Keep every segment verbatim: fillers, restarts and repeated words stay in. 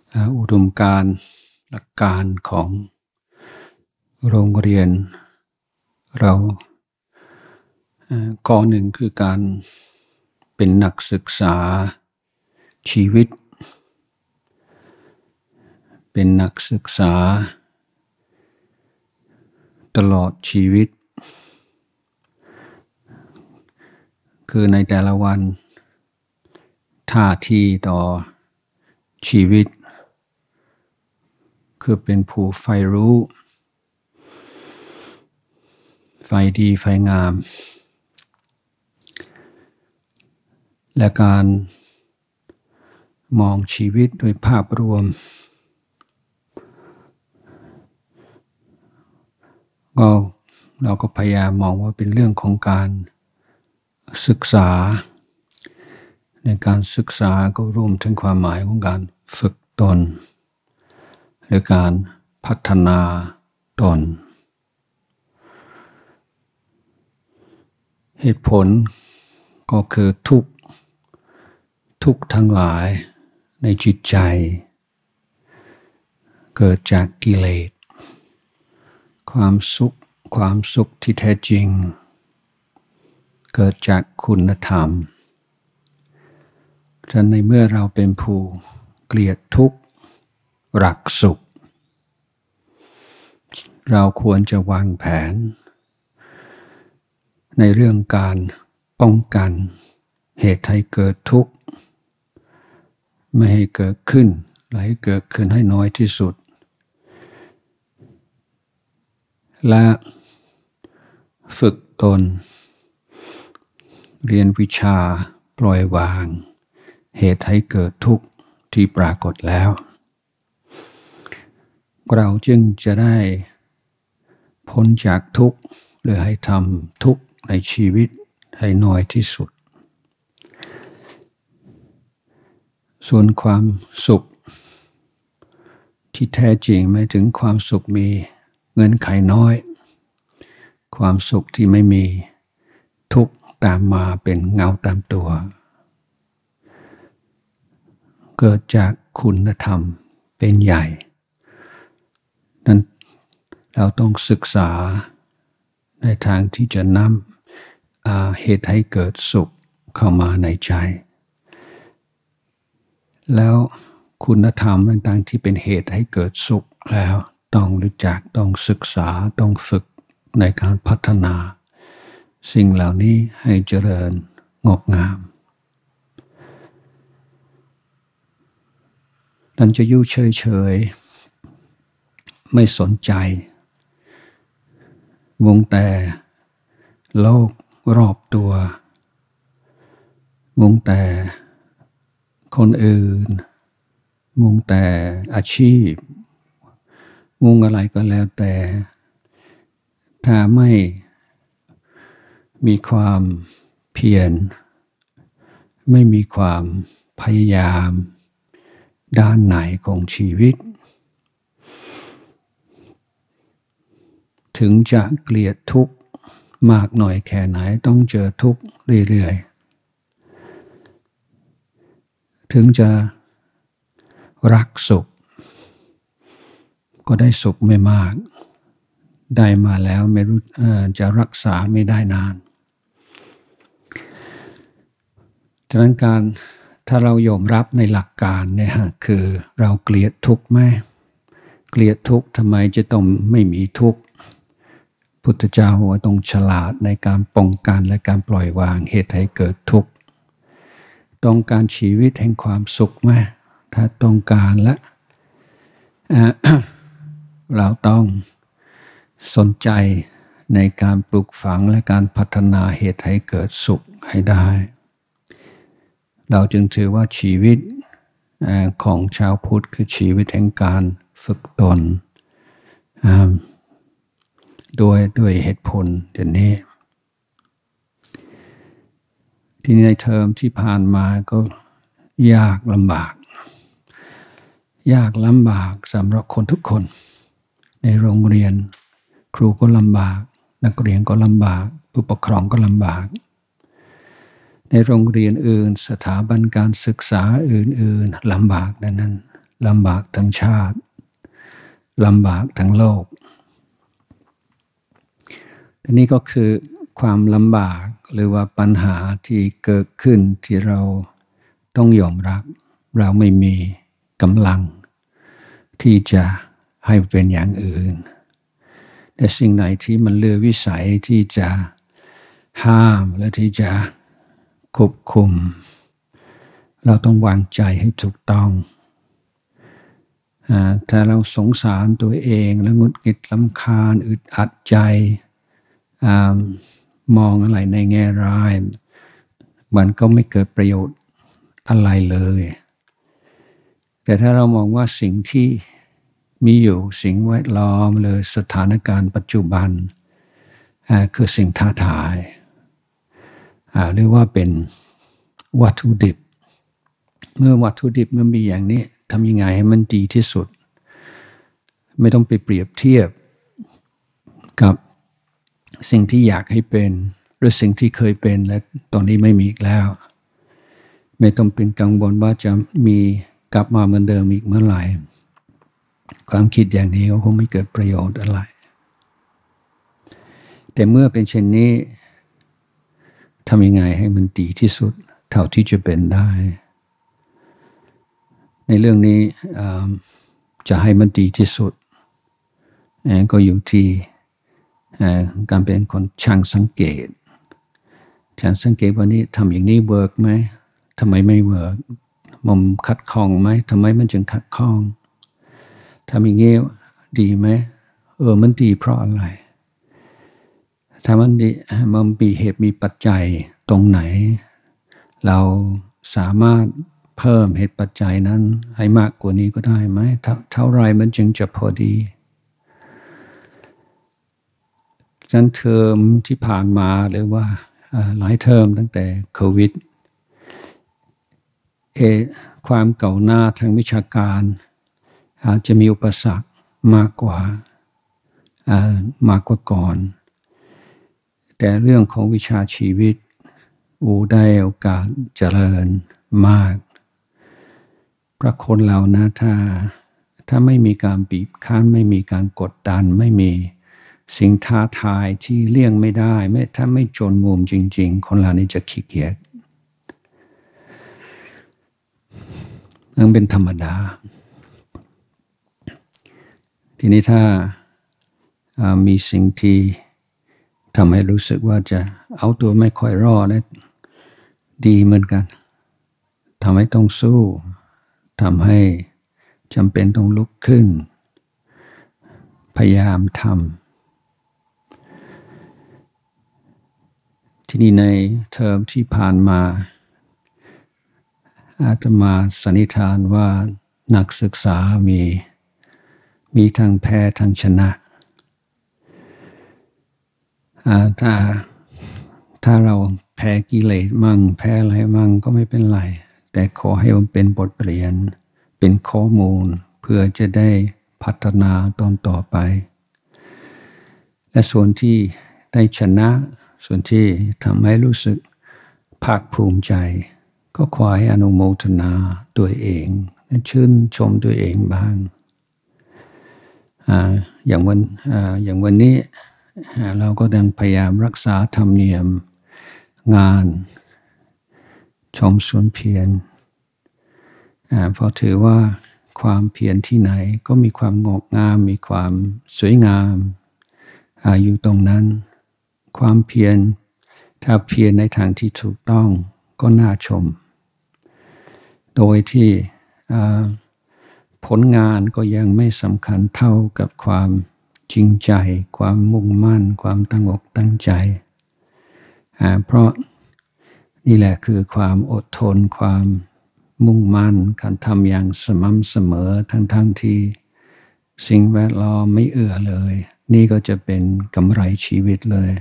อุดมการณ์หลักการของโรงเรียนเราข้อหนึ่งคือการเป็นนักศึกษาชีวิตเป็นนักศึกษาตลอดชีวิตคือในแต่ละวันท่าทีต่อชีวิตคือเป็นผู้ใฝ่รู้ใฝ่ดีใฝ่งามและการมองชีวิตโดยภาพรวมก็เราก็พยายามมองว่าเป็นเรื่องของการศึกษาในการศึกษาก็รวมถึงความหมายของการฝึกตนหรือการพัฒนาตนเหตุผลก็คือทุกข์ทุกข์ทั้งหลายในจิตใจเกิดจากกิเลสความสุขความสุขที่แท้จริงเกิดจากคุณธรรมฉะนั้นในเมื่อเราเป็นผู้เกลียดทุกข์รักสุขเราควรจะวางแผนในเรื่องการป้องกันเหตุให้เกิดทุกข์ไม่ให้เกิดขึ้นหรือให้เกิดขึ้นให้น้อยที่สุดและฝึกตนเรียนวิชาปล่อยวางเหตุให้เกิดทุกข์ที่ปรากฏแล้วเราจึงจะได้พ้นจากทุกข์หรือให้ทำทุกข์ในชีวิตให้น้อยที่สุดส่วนความสุขที่แท้จริงหมายถึงความสุขมีเงื่อนไขน้อยความสุขที่ไม่มีทุกข์ตามมาเป็นเงาตามตัวเกิดจากคุณธรรมเป็นใหญ่นั้นเราต้องศึกษาในทางที่จะนำเหตุให้เกิดสุขเข้ามาในใจแล้วคุณธรรมต่างๆที่เป็นเหตุให้เกิดสุขแล้วต้องรู้จักต้องศึกษาต้องฝึกในการพัฒนาสิ่งเหล่านี้ให้เจริญงอกงามดันจะอยู่เฉยๆไม่สนใจวงแต่โลกรอบตัววงแต่คนอื่นวงแต่อาชีพวงอะไรก็แล้วแต่ถ้าไม่มีความเพียรไม่มีความพยายามด้านไหนของชีวิตถึงจะเกลียดทุกข์มากหน่อยแค่ไหนต้องเจอทุกข์เรื่อยๆถึงจะรักสุขก็ได้สุขไม่มากได้มาแล้วไม่รู้จะรักษาไม่ได้นานฉะนั้นการถ้าเรายอมรับในหลักการเนี่ยฮะคือเราเกลียดทุกข์ไหมเกลียดทุกข์ทำไมจะต้องไม่มีทุกข์พุทธเจ้าว่าต้องฉลาดในการป้องกันและการปล่อยวางเหตุให้เกิดทุกข์ต้องการชีวิตแห่งความสุขไหมถ้าต้องการและ เราต้องสนใจในการปลูกฝังและการพัฒนาเหตุให้เกิดสุขให้ได้เราจึงถือว่าชีวิตของชาวพุทธคือชีวิตแห่งการฝึกตนด้วยด้วยเหตุผลอย่างนี้ที่ในเทอมที่ผ่านมาก็ยากลำบากยากลำบากสำหรับคนทุกคนในโรงเรียนครูก็ลำบากนักเรียนก็ลำบากผู้ปกครองก็ลำบากในโรงเรียนอื่นสถาบันการศึกษาอื่นๆลำบากดังนั้นลำบากทั้งชาติลำบากทั้งโลกอันนี้ก็คือความลำบากหรือว่าปัญหาที่เกิดขึ้นที่เราต้องยอมรับเราไม่มีกำลังที่จะให้เป็นอย่างอื่นแต่สิ่งไหนที่มันเหลือวิสัยที่จะห้ามและที่จะควบคุมเราต้องวางใจให้ถูกต้องถ้าเราสงสารตัวเองแล้วหงุดหงิดรำคาญอึดอัดใจมองอะไรในแง่ร้ายมันก็ไม่เกิดประโยชน์อะไรเลยแต่ถ้าเรามองว่าสิ่งที่มีอยู่สิ่งแวดล้อมหรือสถานการณ์ปัจจุบันคือสิ่งท้าทายหรือว่าเป็นวัตถุดิบเมื่อวัตถุดิบมันมีอย่างนี้ทำยังไงให้มันดีที่สุดไม่ต้องไปเปรียบเทียบกับสิ่งที่อยากให้เป็นหรือสิ่งที่เคยเป็นและตอนนี้ไม่มีอีกแล้วไม่ต้องเป็นกังวลว่าจะมีกลับมาเหมือนเดิมอีกเมื่อไหร่ความคิดอย่างนี้ก็คงไม่เกิดประโยชน์อะไรแต่เมื่อเป็นเช่นนี้ทำยังไงให้มันดีที่สุดเท่าที่จะเป็นได้ในเรื่องนี้จะให้มันดีที่สุดก็อยู่ที่การเป็นคนช่างสังเกตช่างสังเกตว่านี้ทำอย่างนี้เวิร์กไหมทำไมไม่เวิร์กมันขัดข้องไหมทำไมมันจึงขัดข้องทำอย่างนี้ดีไหมเออมันดีเพราะอะไรถ้ามันดีมันมีเหตุมีปัจจัยตรงไหนเราสามารถเพิ่มเหตุปัจจัยนั้นให้มากกว่านี้ก็ได้ไหมเท่าไรมันจึงจะพอดีจันเทอมที่ผ่านมาหรือว่าหลายเทอมตั้งแต่โควิดเอความเก่าหน้าทางวิชาการอาจจะมีอุปสรรคมากกว่ามากกว่าก่อนแต่เรื่องของวิชาชีวิตอูได้โอกาสเจริญมากเพราะคนเรานะถ้าถ้าไม่มีการบีบคั้นไม่มีการกดดันไม่มีสิ่งท้าทายที่เลี่ยงไม่ได้ไม่ถ้าไม่จนมุมจริงๆคนเรานี่จะขี้เกียจนั่นเป็นธรรมดาทีนี้ถ้ามีสิ่งที่ทำให้รู้สึกว่าจะเอาตัวไม่ค่อยรอดนะดีเหมือนกันทำให้ต้องสู้ทำให้จำเป็นต้องลุกขึ้นพยายามทำที่นี่ในเทอมที่ผ่านมาอาตมาสันนิษฐานว่านักศึกษามีมีทั้งแพ้ทั้งชนะถ้าถ้าเราแพ้กิเลสมั่งแพ้อะไรมั่งก็ไม่เป็นไรแต่ขอให้มันเป็นบทเรียนเป็นข้อมูลเพื่อจะได้พัฒนาตอนต่อไปและส่วนที่ได้ชนะส่วนที่ทำให้รู้สึกภาคภูมิใจก็ขอให้อนุโมทนาตัวเองชื่นชมตัวเองบ้างอ่าอย่างวันอ่าอย่างวันนี้เราก็ดังพยายามรักษาธรรมเนียมงานชมสวนเพียรเพราะถือว่าความเพียรที่ไหนก็มีความงอกงามมีความสวยงามอยู่ตรงนั้นความเพียรถ้าเพียรในทางที่ถูกต้องก็น่าชมโดยที่ผลงานก็ยังไม่สำคัญเท่ากับความจริงใจความมุ่งมั่นความตั้งอกตั้งใจเพราะนี่แหละคือความอดทนความมุ่งมั่นการทำอย่างสม่ำเสมอทั้งๆ ท, ที่สิ่งแวดล้อมไม่เอื้อเลยนี่ก็จะเป็นกำไรชีวิตเลย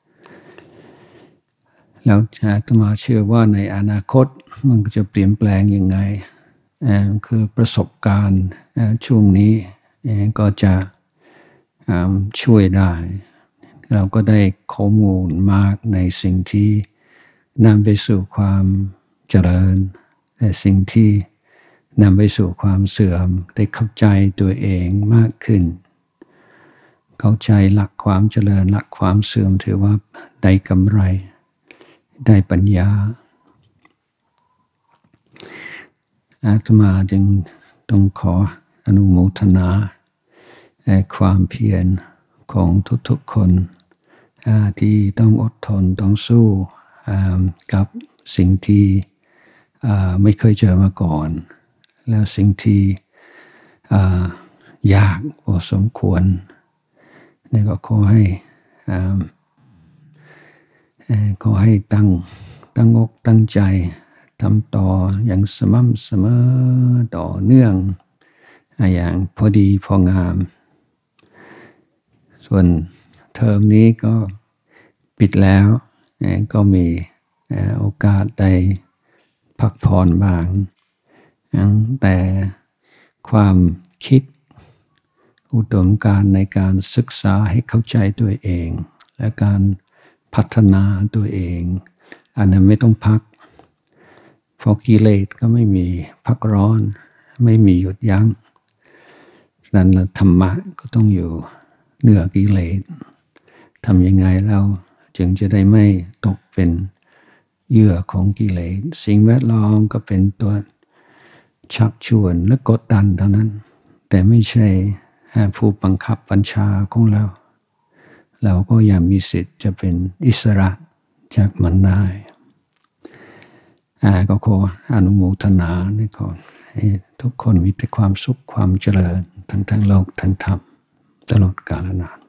แล้วอาตมาเชื่อว่าในอนาคตมันก็จะเปลี่ยนแปลงยังไงคือประสบการณ์ช่วงนี้ก็จะช่วยได้เราก็ได้ข้อมูลมากในสิ่งที่นำไปสู่ความเจริญแต่สิ่งที่นำไปสู่ความเสื่อมได้เข้าใจตัวเองมากขึ้นเข้าใจหลักความเจริญหลักความเสื่อมถือว่าได้กำไรได้ปัญญาอาตมาจึงต้องขออนุโมทนาความเพียรของทุกๆคนที่ต้องอดทนต้องสู้กับสิ่งที่ไม่เคยเจอมาก่อนแล้วสิ่งที่ยากพอสมควรนี่ก็ขอให้ขอให้ตั้งตั้งอกตั้งใจทำต่ออย่างสม่ำเสมอต่อเนื่องอย่างพอดีพองามส่วนเทอมนี้ก็ปิดแล้วก็มีโอกาสได้พักผ่อนบ้างแต่ความคิดอุดมการณ์ในการศึกษาให้เข้าใจตัวเองและการพัฒนาตัวเองอันนั้นไม่ต้องพักเพราะกิเลสก็ไม่มีพักร้อนไม่มีหยุดยั้งฉะนั้นธรรมะก็ต้องอยู่เหนือกิเลสทำยังไงเราจึงจะได้ไม่ตกเป็นเหยื่อของกิเลสสิ่งแวดล้อมก็เป็นตัวชักชวนและกดดันเท่านั้นแต่ไม่ใช่ผู้บังคับบัญชาของเราเราก็ยังมีสิทธิ์จะเป็นอิสระจากมันได้ก็ขออนุโมทนาในขอให้ทุกคนมีแต่ความสุขความเจริญทั้งทั้งโลกทั้งธรรมตลอดกาลนาน